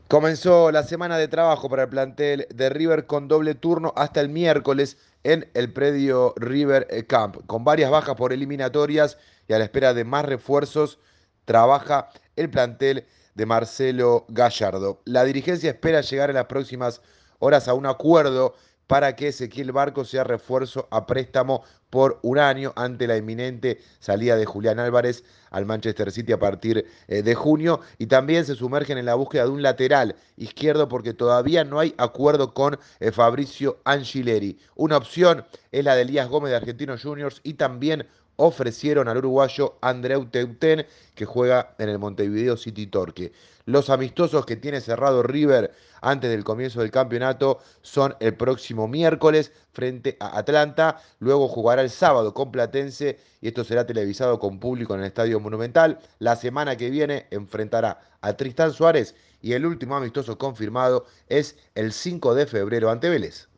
Comenzó la semana de trabajo para el plantel de River con doble turno hasta el miércoles en el predio River Camp. Con varias bajas por eliminatorias y a la espera de más refuerzos, trabaja el plantel de Marcelo Gallardo. La dirigencia espera llegar en las próximas horas a un acuerdo para que Ezequiel Barcos sea refuerzo a préstamo por un año ante la inminente salida de Julián Álvarez al Manchester City a partir de junio, y también se sumergen en la búsqueda de un lateral izquierdo porque todavía no hay acuerdo con Fabricio Angileri. Una opción es la de Elías Gómez de Argentinos Juniors, y también ofrecieron al uruguayo Andreu Teutén, que juega en el Montevideo City Torque. Los amistosos que tiene cerrado River antes del comienzo del campeonato son el próximo miércoles frente a Atlanta, luego jugará el sábado con Platense y esto será televisado con público en el Estadio Monumental. La semana que viene enfrentará a Tristán Suárez y el último amistoso confirmado es el 5 de febrero ante Vélez.